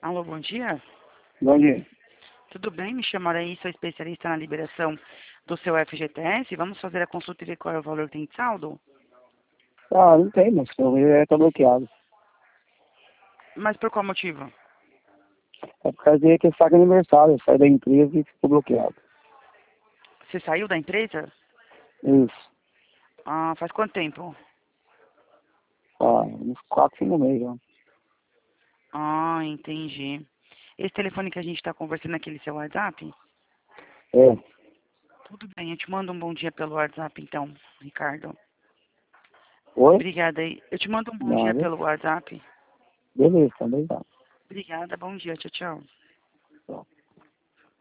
Alô, bom dia. Bom dia. Tudo bem? Me chamaram aí, sou especialista na liberação do seu FGTS. Vamos fazer a consulta e ver qual é o valor que tem de saldo? Ah, não tem, mas o meu tá bloqueado. Mas por qual motivo? É por causa que saca aniversário, sai da empresa e ficou bloqueado. Você saiu da empresa? Isso. Ah, faz quanto tempo? Ah, uns 4, 5 meses já. Ah, entendi. Esse telefone que a gente está conversando aqui, seu WhatsApp? É. Tudo bem, eu te mando um bom dia pelo WhatsApp então, Ricardo. Oi? Obrigada aí. Eu te mando um bom dia Nada. pelo WhatsApp. Beleza, também tá. Obrigada, bom dia, tchau, tchau. Tchau.